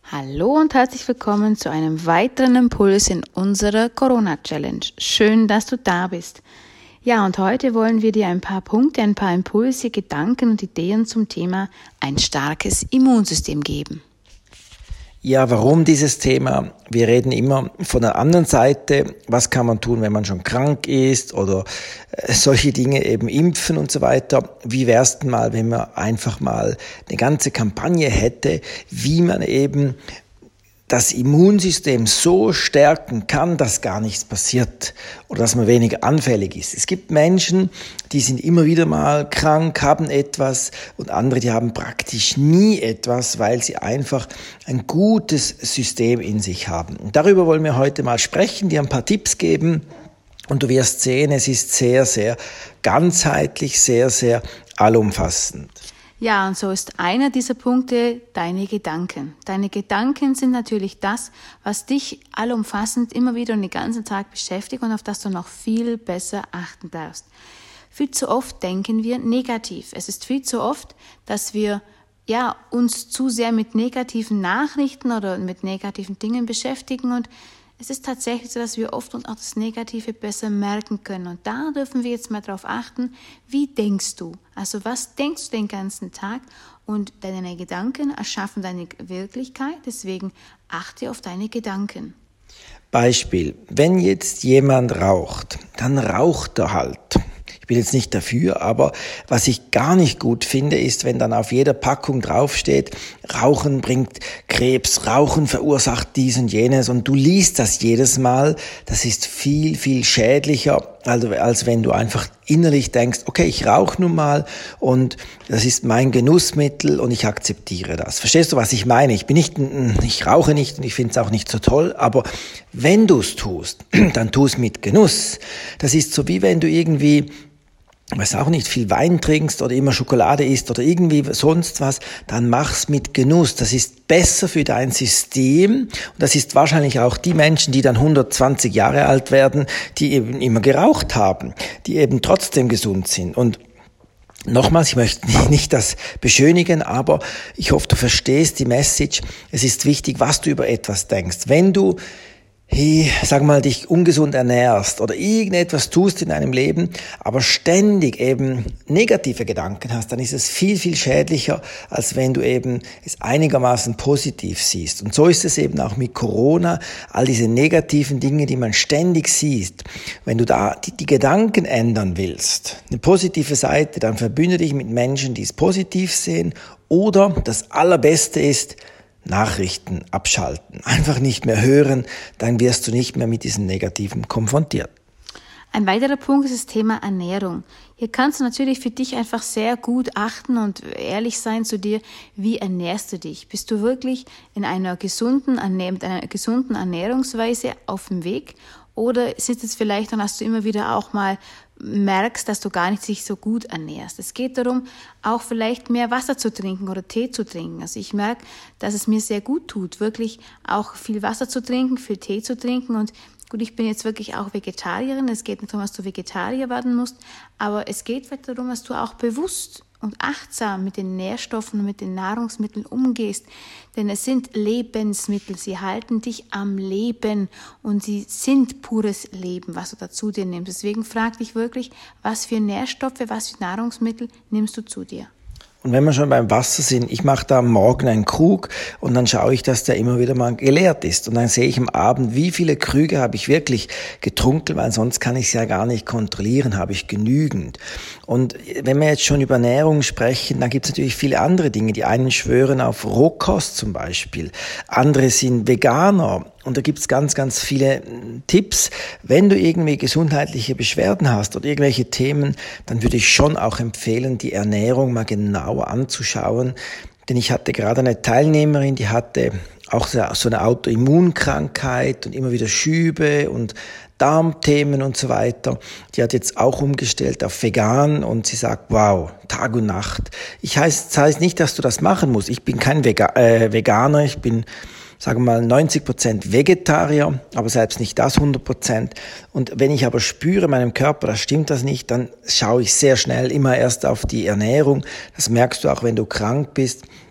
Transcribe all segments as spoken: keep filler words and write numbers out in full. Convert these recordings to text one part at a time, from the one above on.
Hallo und herzlich willkommen zu einem weiteren Impuls in unserer Corona-Challenge. Schön, dass du da bist. Ja, und heute wollen wir dir ein paar Punkte, ein paar Impulse, Gedanken und Ideen zum Thema ein starkes Immunsystem geben. Ja, warum dieses Thema? Wir reden immer von der anderen Seite. Was kann man tun, wenn man schon krank ist oder äh, solche Dinge eben impfen und so weiter. Wie wär's denn mal, wenn man einfach mal eine ganze Kampagne hätte, wie man eben das Immunsystem so stärken kann, dass gar nichts passiert oder dass man weniger anfällig ist. Es gibt Menschen, die sind immer wieder mal krank, haben etwas und andere, die haben praktisch nie etwas, weil sie einfach ein gutes System in sich haben. Und darüber wollen wir heute mal sprechen, dir ein paar Tipps geben und du wirst sehen, es ist sehr, sehr ganzheitlich, sehr, sehr allumfassend. Ja, und so ist einer dieser Punkte deine Gedanken. Deine Gedanken sind natürlich das, was dich allumfassend immer wieder den ganzen Tag beschäftigt und auf das du noch viel besser achten darfst. Viel zu oft denken wir negativ. Es ist viel zu oft, dass wir ja, uns zu sehr mit negativen Nachrichten oder mit negativen Dingen beschäftigen und es ist tatsächlich so, dass wir oft uns auch das Negative besser merken können. Und da dürfen wir jetzt mal drauf achten, wie denkst du? Also was denkst du den ganzen Tag? Und deine Gedanken erschaffen deine Wirklichkeit, deswegen achte auf deine Gedanken. Beispiel, wenn jetzt jemand raucht, dann raucht er halt. Ich bin jetzt nicht dafür, aber was ich gar nicht gut finde, ist, wenn dann auf jeder Packung draufsteht, Rauchen bringt Krebs, Rauchen verursacht dies und jenes und du liest das jedes Mal. Das ist viel, viel schädlicher, also als wenn du einfach innerlich denkst, okay, ich rauche nun mal und das ist mein Genussmittel und ich akzeptiere das. Verstehst du, was ich meine? Ich bin nicht, ich rauche nicht und ich finde es auch nicht so toll, aber wenn du es tust, dann tu es mit Genuss. Das ist so wie wenn du irgendwie weiß auch nicht, viel Wein trinkst oder immer Schokolade isst oder irgendwie sonst was, dann mach's mit Genuss. Das ist besser für dein System und das ist wahrscheinlich auch die Menschen, die dann hundertzwanzig Jahre alt werden, die eben immer geraucht haben, die eben trotzdem gesund sind. Und nochmals, ich möchte nicht das beschönigen, aber ich hoffe, du verstehst die Message. Es ist wichtig, was du über etwas denkst. Wenn du Hey, sag mal, dich ungesund ernährst oder irgendetwas tust in deinem Leben, aber ständig eben negative Gedanken hast, dann ist es viel, viel schädlicher, als wenn du eben es einigermaßen positiv siehst. Und so ist es eben auch mit Corona, all diese negativen Dinge, die man ständig sieht. Wenn du da die, die Gedanken ändern willst, eine positive Seite, dann verbünde dich mit Menschen, die es positiv sehen oder das Allerbeste ist, Nachrichten abschalten, einfach nicht mehr hören, dann wirst du nicht mehr mit diesen Negativen konfrontiert. Ein weiterer Punkt ist das Thema Ernährung. Hier kannst du natürlich für dich einfach sehr gut achten und ehrlich sein zu dir, wie ernährst du dich? Bist du wirklich in einer gesunden, mit einer gesunden Ernährungsweise auf dem Weg? Oder ist es vielleicht dann, dass du immer wieder auch mal merkst, dass du gar nicht sich so gut ernährst. Es geht darum, auch vielleicht mehr Wasser zu trinken oder Tee zu trinken. Also ich merke, dass es mir sehr gut tut, wirklich auch viel Wasser zu trinken, viel Tee zu trinken und gut, ich bin jetzt wirklich auch Vegetarierin. Es geht nicht darum, dass du Vegetarier werden musst, aber es geht vielleicht darum, dass du auch bewusst und achtsam mit den Nährstoffen und mit den Nahrungsmitteln umgehst. Denn es sind Lebensmittel, sie halten dich am Leben und sie sind pures Leben, was du dazu dir nimmst. Deswegen frag dich wirklich, was für Nährstoffe, was für Nahrungsmittel nimmst du zu dir? Und wenn wir schon beim Wasser sind, ich mache da am Morgen einen Krug und dann schaue ich, dass der immer wieder mal geleert ist. Und dann sehe ich am Abend, wie viele Krüge habe ich wirklich getrunken, weil sonst kann ich es ja gar nicht kontrollieren, habe ich genügend. Und wenn wir jetzt schon über Ernährung sprechen, dann gibt es natürlich viele andere Dinge. Die einen schwören auf Rohkost zum Beispiel, andere sind Veganer. Und da gibt's ganz, ganz viele Tipps. Wenn du irgendwie gesundheitliche Beschwerden hast oder irgendwelche Themen, dann würde ich schon auch empfehlen, die Ernährung mal genauer anzuschauen. Denn ich hatte gerade eine Teilnehmerin, die hatte auch so eine Autoimmunkrankheit und immer wieder Schübe und Darmthemen und so weiter. Die hat jetzt auch umgestellt auf vegan und sie sagt, wow, Tag und Nacht. Ich heißt, das heißt nicht, dass du das machen musst. Ich bin kein Vega- äh, Veganer, ich bin sagen wir mal neunzig Prozent Vegetarier, aber selbst nicht das hundert Prozent. Und wenn ich aber spüre in meinem Körper, das stimmt das nicht, dann schaue ich sehr schnell immer erst auf die Ernährung. Das merkst du auch, wenn du krank bist.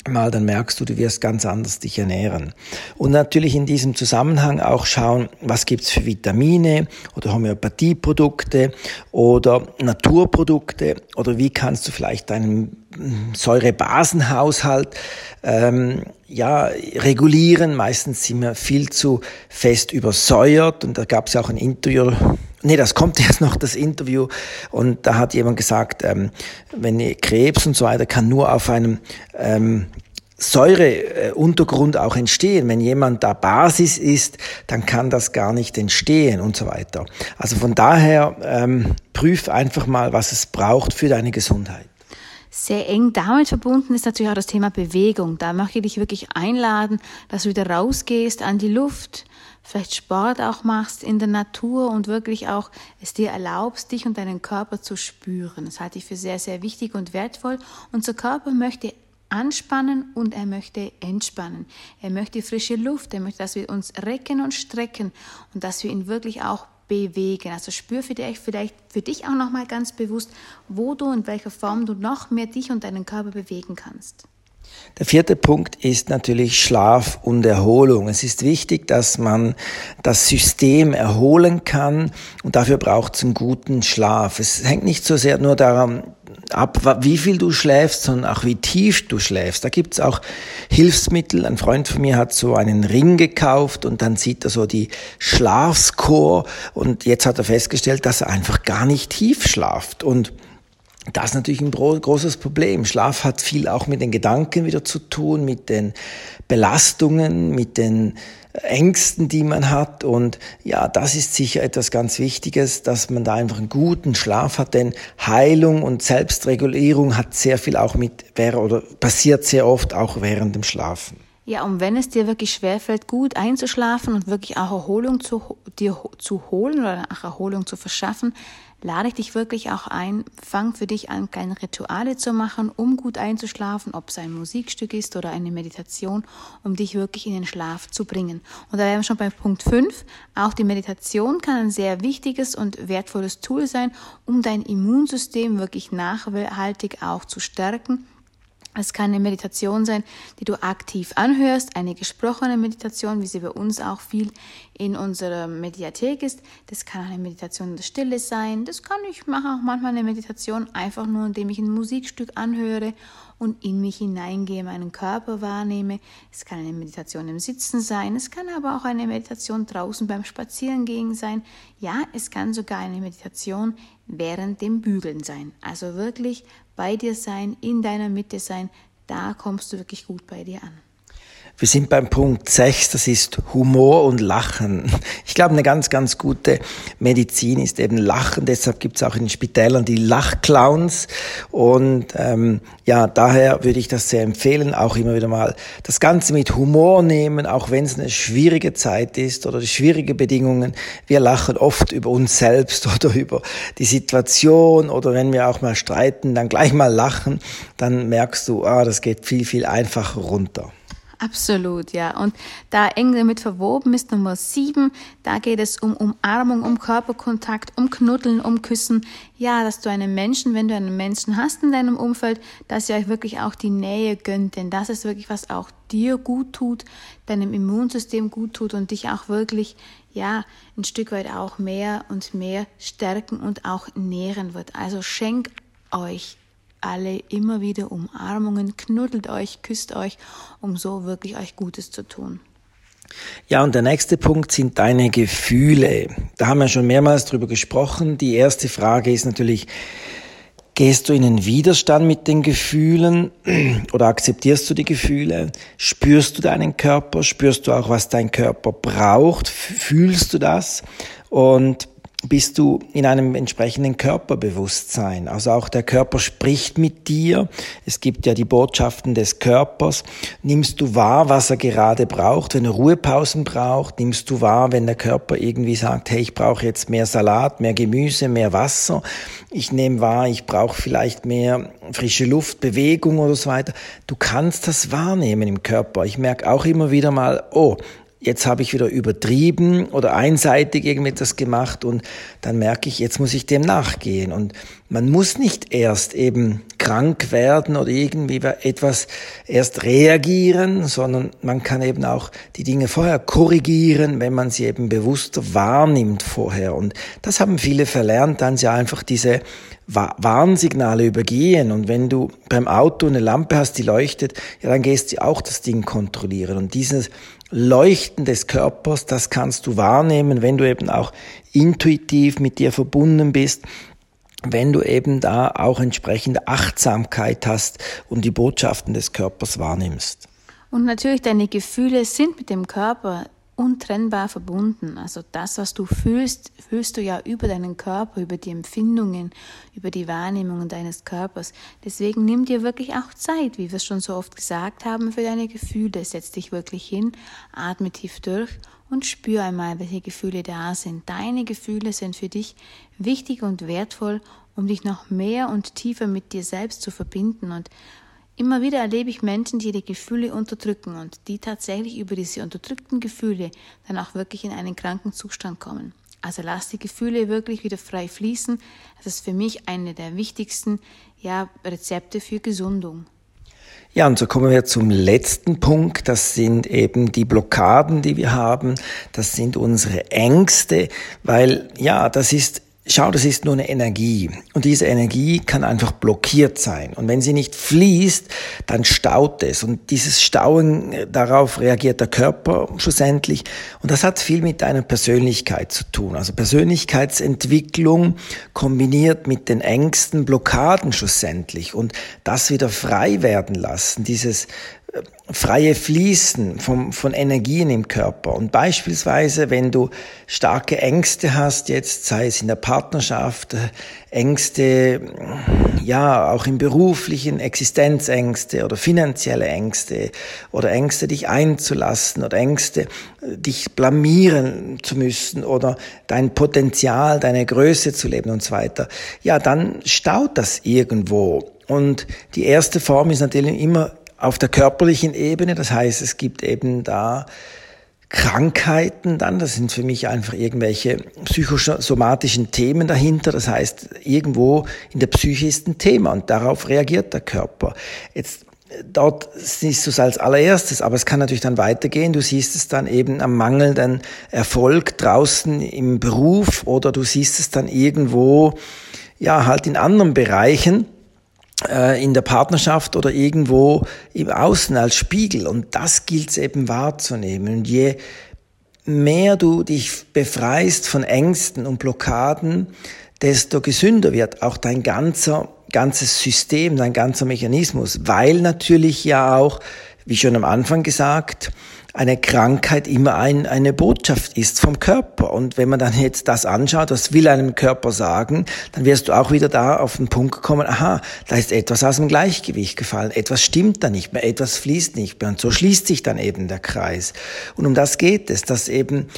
mal, dann merkst du, du wirst ganz anders dich ernähren. Und natürlich in diesem Zusammenhang auch schauen, was gibt's für Vitamine oder Homöopathieprodukte oder Naturprodukte oder wie kannst du vielleicht deinen Säurebasenhaushalt ähm, ja regulieren. Meistens sind wir viel zu fest übersäuert und da gab es ja auch ein Interview. Nee, das kommt jetzt noch, das Interview. Und da hat jemand gesagt, ähm, wenn Krebs und so weiter kann nur auf einem ähm, Säureuntergrund auch entstehen. Wenn jemand da Basis ist, dann kann das gar nicht entstehen und so weiter. Also von daher ähm, prüf einfach mal, was es braucht für deine Gesundheit. Sehr eng damit verbunden ist natürlich auch das Thema Bewegung. Da möchte ich dich wirklich einladen, dass du wieder rausgehst an die Luft, vielleicht Sport auch machst in der Natur und wirklich auch es dir erlaubst, dich und deinen Körper zu spüren. Das halte ich für sehr, sehr wichtig und wertvoll. Unser Körper möchte anspannen und er möchte entspannen. Er möchte frische Luft, er möchte, dass wir uns recken und strecken und dass wir ihn wirklich auch bewegen. Also spür für dich, vielleicht für dich auch nochmal ganz bewusst, wo du und in welcher Form du noch mehr dich und deinen Körper bewegen kannst. Der vierte Punkt ist natürlich Schlaf und Erholung. Es ist wichtig, dass man das System erholen kann und dafür braucht es einen guten Schlaf. Es hängt nicht so sehr nur daran ab, wie viel du schläfst, sondern auch wie tief du schläfst. Da gibt es auch Hilfsmittel. Ein Freund von mir hat so einen Ring gekauft und dann sieht er so die Schlafscore und jetzt hat er festgestellt, dass er einfach gar nicht tief schlaft. Und das ist natürlich ein großes Problem. Schlaf hat viel auch mit den Gedanken wieder zu tun, mit den Belastungen, mit den Ängsten, die man hat. Und ja, das ist sicher etwas ganz Wichtiges, dass man da einfach einen guten Schlaf hat. Denn Heilung und Selbstregulierung hat sehr viel auch mit, oder passiert sehr oft auch während dem Schlafen. Ja, und wenn es dir wirklich schwerfällt, gut einzuschlafen und wirklich auch Erholung zu, dir zu holen oder auch Erholung zu verschaffen, lade ich dich wirklich auch ein, fang für dich an, kleine Rituale zu machen, um gut einzuschlafen, ob es ein Musikstück ist oder eine Meditation, um dich wirklich in den Schlaf zu bringen. Und da wären wir schon bei Punkt fünf. Auch die Meditation kann ein sehr wichtiges und wertvolles Tool sein, um dein Immunsystem wirklich nachhaltig auch zu stärken. Es kann eine Meditation sein, die du aktiv anhörst, eine gesprochene Meditation, wie sie bei uns auch viel in unserer Mediathek ist. Das kann eine Meditation in der Stille sein. Das kann ich mache auch manchmal eine Meditation einfach nur, indem ich ein Musikstück anhöre und in mich hineingehe, meinen Körper wahrnehme. Es kann eine Meditation im Sitzen sein. Es kann aber auch eine Meditation draußen beim Spazierengehen sein. Ja, es kann sogar eine Meditation während dem Bügeln sein. Also wirklich bei dir sein, in deiner Mitte sein, da kommst du wirklich gut bei dir an. Wir sind beim Punkt sechs, das ist Humor und Lachen. Ich glaube, eine ganz, ganz gute Medizin ist eben Lachen. Deshalb gibt es auch in den Spitälern die Lachclowns. Und ähm, ja, daher würde ich das sehr empfehlen, auch immer wieder mal das Ganze mit Humor nehmen, auch wenn es eine schwierige Zeit ist oder schwierige Bedingungen. Wir lachen oft über uns selbst oder über die Situation oder wenn wir auch mal streiten, dann gleich mal lachen. Dann merkst du, ah, das geht viel, viel einfacher runter. Absolut, ja. Und da eng damit verwoben ist Nummer sieben, da geht es um Umarmung, um Körperkontakt, um Knuddeln, um Küssen. Ja, dass du einen Menschen, wenn du einen Menschen hast in deinem Umfeld, dass ihr euch wirklich auch die Nähe gönnt. Denn das ist wirklich, was auch dir gut tut, deinem Immunsystem gut tut und dich auch wirklich, ja, ein Stück weit auch mehr und mehr stärken und auch nähren wird. Also schenk euch alle immer wieder Umarmungen, knuddelt euch, küsst euch, um so wirklich euch Gutes zu tun. Ja, und der nächste Punkt sind deine Gefühle. Da haben wir schon mehrmals drüber gesprochen. Die erste Frage ist natürlich, gehst du in einen Widerstand mit den Gefühlen oder akzeptierst du die Gefühle? Spürst du deinen Körper? Spürst du auch, was dein Körper braucht? Fühlst du das? Und bist du in einem entsprechenden Körperbewusstsein? Also auch der Körper spricht mit dir. Es gibt ja die Botschaften des Körpers. Nimmst du wahr, was er gerade braucht? Wenn er Ruhepausen braucht, nimmst du wahr, wenn der Körper irgendwie sagt, hey, ich brauche jetzt mehr Salat, mehr Gemüse, mehr Wasser. Ich nehme wahr, ich brauche vielleicht mehr frische Luft, Bewegung oder so weiter. Du kannst das wahrnehmen im Körper. Ich merke auch immer wieder mal, oh, jetzt habe ich wieder übertrieben oder einseitig irgendetwas gemacht und dann merke ich, jetzt muss ich dem nachgehen. Und man muss nicht erst eben krank werden oder irgendwie etwas erst reagieren, sondern man kann eben auch die Dinge vorher korrigieren, wenn man sie eben bewusster wahrnimmt vorher. Und das haben viele verlernt, dann sie einfach diese Warnsignale übergehen. Und wenn du beim Auto eine Lampe hast, die leuchtet, ja, dann gehst du auch das Ding kontrollieren. Und dieses Leuchten des Körpers, das kannst du wahrnehmen, wenn du eben auch intuitiv mit dir verbunden bist, wenn du eben da auch entsprechende Achtsamkeit hast und die Botschaften des Körpers wahrnimmst. Und natürlich, deine Gefühle sind mit dem Körper untrennbar verbunden. Also das, was du fühlst, fühlst du ja über deinen Körper, über die Empfindungen, über die Wahrnehmungen deines Körpers. Deswegen nimm dir wirklich auch Zeit, wie wir es schon so oft gesagt haben, für deine Gefühle. Setz dich wirklich hin, atme tief durch und spür einmal, welche Gefühle da sind. Deine Gefühle sind für dich wichtig und wertvoll, um dich noch mehr und tiefer mit dir selbst zu verbinden. Und immer wieder erlebe ich Menschen, die ihre Gefühle unterdrücken und die tatsächlich über diese unterdrückten Gefühle dann auch wirklich in einen kranken Zustand kommen. Also lass die Gefühle wirklich wieder frei fließen. Das ist für mich eine der wichtigsten ja, Rezepte für Gesundung. Ja, und so kommen wir zum letzten Punkt. Das sind eben die Blockaden, die wir haben. Das sind unsere Ängste, weil ja, das ist Schau, das ist nur eine Energie und diese Energie kann einfach blockiert sein und wenn sie nicht fließt, dann staut es und dieses Stauen, darauf reagiert der Körper schlussendlich und das hat viel mit deiner Persönlichkeit zu tun. Also Persönlichkeitsentwicklung kombiniert mit den Ängsten, Blockaden schlussendlich und das wieder frei werden lassen, dieses freie Fließen vom, von Energien im Körper. Und beispielsweise, wenn du starke Ängste hast, jetzt sei es in der Partnerschaft, Ängste, ja, auch im beruflichen, Existenzängste oder finanzielle Ängste oder Ängste, dich einzulassen oder Ängste, dich blamieren zu müssen oder dein Potenzial, deine Größe zu leben und so weiter, ja, dann staut das irgendwo. Und die erste Form ist natürlich immer auf der körperlichen Ebene, das heißt, es gibt eben da Krankheiten dann, das sind für mich einfach irgendwelche psychosomatischen Themen dahinter, das heißt, irgendwo in der Psyche ist ein Thema und darauf reagiert der Körper. Jetzt dort siehst du es als allererstes, aber es kann natürlich dann weitergehen, du siehst es dann eben am mangelnden Erfolg draußen im Beruf oder du siehst es dann irgendwo, ja, halt in anderen Bereichen, in der Partnerschaft oder irgendwo im Außen als Spiegel. Und das gilt es eben wahrzunehmen. Und je mehr du dich befreist von Ängsten und Blockaden, desto gesünder wird auch dein ganzer, ganzes System, dein ganzer Mechanismus. Weil natürlich ja auch, wie schon am Anfang gesagt, eine Krankheit immer ein, eine Botschaft ist vom Körper. Und wenn man dann jetzt das anschaut, was will einem Körper sagen, dann wirst du auch wieder da auf den Punkt kommen, aha, da ist etwas aus dem Gleichgewicht gefallen, etwas stimmt da nicht mehr, etwas fließt nicht mehr. Und so schließt sich dann eben der Kreis. Und um das geht es, dass eben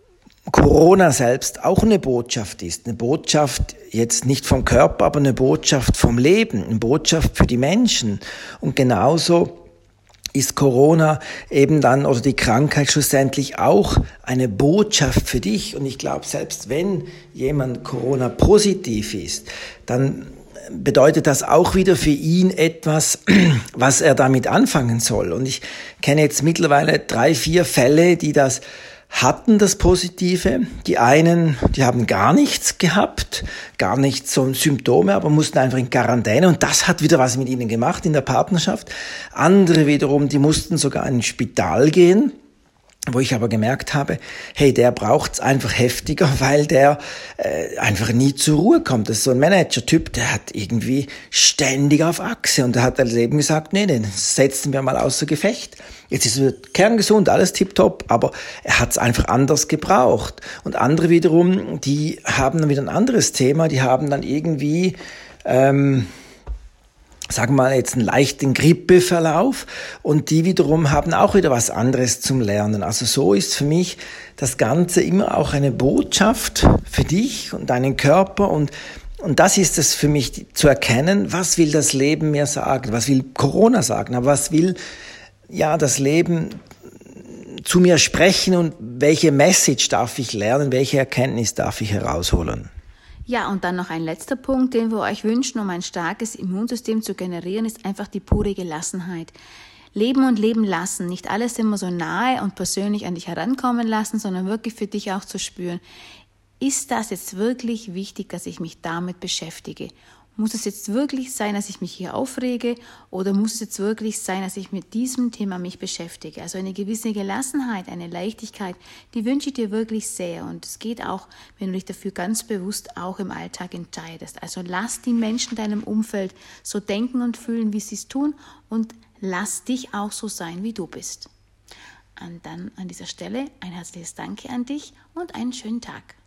Corona selbst auch eine Botschaft ist. Eine Botschaft jetzt nicht vom Körper, aber eine Botschaft vom Leben, eine Botschaft für die Menschen. Und genauso ist Corona eben dann oder die Krankheit schlussendlich auch eine Botschaft für dich. Und ich glaube, selbst wenn jemand Corona-positiv ist, dann bedeutet das auch wieder für ihn etwas, was er damit anfangen soll. Und ich kenne jetzt mittlerweile drei, vier Fälle, die das hatten, das Positive. Die einen, die haben gar nichts gehabt, gar nicht so Symptome, aber mussten einfach in Quarantäne und das hat wieder was mit ihnen gemacht in der Partnerschaft. Andere wiederum, die mussten sogar ins Spital gehen, wo ich aber gemerkt habe, hey, der braucht's einfach heftiger, weil der äh, einfach nie zur Ruhe kommt. Das ist so ein Manager-Typ, der hat irgendwie ständig auf Achse und der hat also eben gesagt, nee, den setzen wir mal außer Gefecht. Jetzt ist er kerngesund, alles tipptopp, aber er hat's einfach anders gebraucht. Und andere wiederum, die haben dann wieder ein anderes Thema, die haben dann irgendwie ähm, sagen wir mal jetzt einen leichten Grippeverlauf und die wiederum haben auch wieder was anderes zum Lernen. Also so ist für mich das Ganze immer auch eine Botschaft für dich und deinen Körper und und das ist es für mich zu erkennen, was will das Leben mir sagen, was will Corona sagen, aber was will ja das Leben zu mir sprechen und welche Message darf ich lernen, welche Erkenntnis darf ich herausholen. Ja, und dann noch ein letzter Punkt, den wir euch wünschen, um ein starkes Immunsystem zu generieren, ist einfach die pure Gelassenheit. Leben und leben lassen, nicht alles immer so nahe und persönlich an dich herankommen lassen, sondern wirklich für dich auch zu spüren. Ist das jetzt wirklich wichtig, dass ich mich damit beschäftige? Muss es jetzt wirklich sein, dass ich mich hier aufrege, oder muss es jetzt wirklich sein, dass ich mit diesem Thema mich beschäftige? Also eine gewisse Gelassenheit, eine Leichtigkeit, die wünsche ich dir wirklich sehr, und es geht auch, wenn du dich dafür ganz bewusst auch im Alltag entscheidest. Also lass die Menschen in deinem Umfeld so denken und fühlen, wie sie es tun, und lass dich auch so sein, wie du bist. Und dann an dieser Stelle ein herzliches Danke an dich und einen schönen Tag.